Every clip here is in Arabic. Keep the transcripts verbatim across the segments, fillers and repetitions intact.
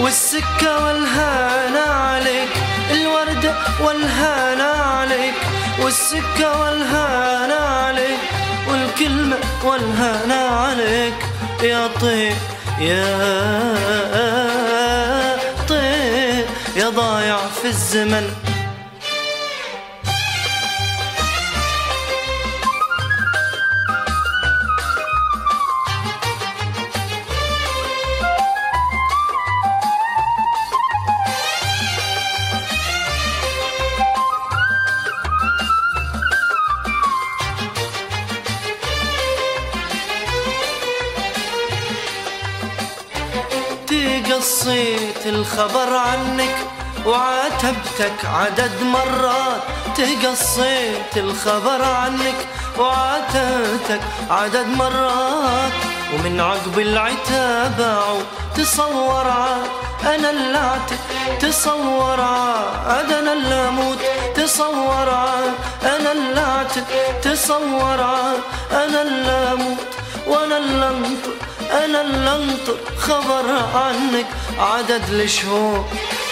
والسكة والهنا عليك، الوردة والهنا عليك، والسكة والهنا عليك، والكلمة والهنا عليك يا طير يا طير يا ضايع في الزمن. قصيت الخبر عنك وعاتبتك عدد مرات، تقصيت الخبر عنك وعاتبتك عدد مرات، ومن عقب العتاب عود تصور عاد أنا اللي أعتب، تصور عاد أنا اللي أموت، تصور عاد أنا اللي أعتب، تصور عاد أنا اللي أموت، وأنا اللي أنطر أنا اللي أنطر خبر عنك عدد الشهور.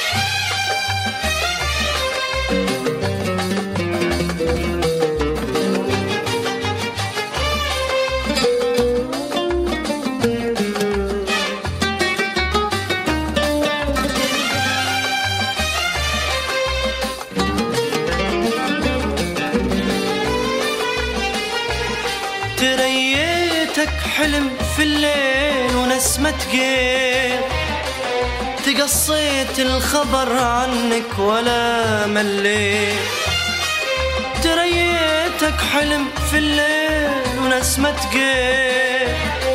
تريتك حلم في الليل ونسمة قيل، تقصيت الخبر عنك ولا مليت، تريتك حلم في الليل ونسمة قيل،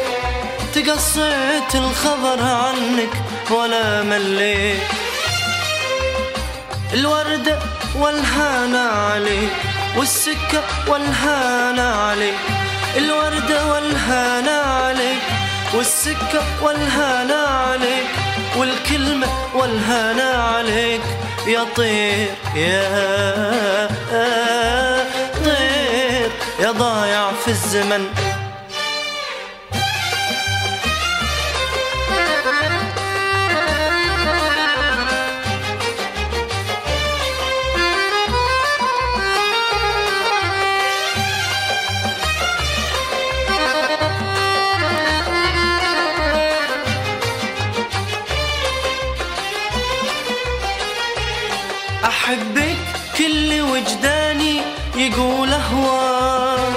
تقصيت الخبر عنك ولا مليت، الوردة والهنا عليك، والسكة والهنا عليك، الوردة والهنا عليك، والسكة والهنا عليك، والكلمة والهنا عليك يا طير يا طير يا ضايع في الزمن. أحبك كل وجداني يقول أهواك،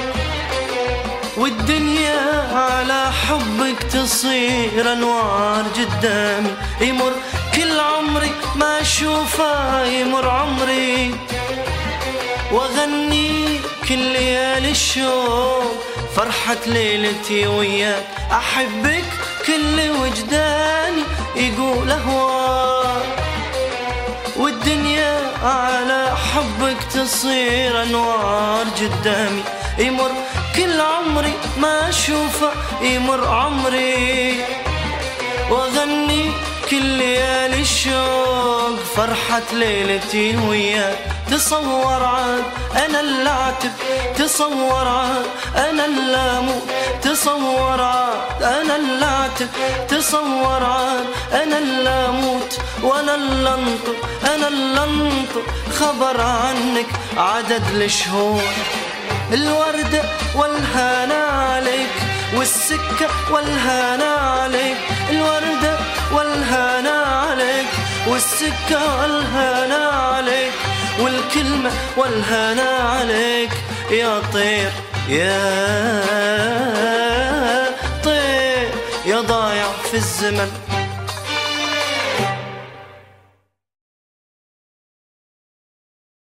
والدنيا على حبك تصير أنوار قدامي، يمر كل عمري ما أشوفه يمر عمري، وأغني كل ليالي الشوق فرحة ليلتي وياك. أحبك كل وجداني يقول أهواك، والدنيا على حبك تصير أنوار قدامي، يمر كل عمري ما أشوفه يمر عمري، وأغني كل ليالي الشوق فرحة ليلتي وياك. تصور عاد أنا اللي أعتب، تصور عاد أنا اللي أموت، تصور عاد أنا اللي أعتب، تصور عاد أنا اللي أموت، وأنا اللي أنطر أنا اللي أنطر خبر عنك عدد الشهور. الوردة والهنا عليك، والسكة والهنا عليك، الوردة والهنا عليك، والسكة والهنا عليك، والكلمة والهنا عليك يا طير يا طير يا ضايع في الزمن.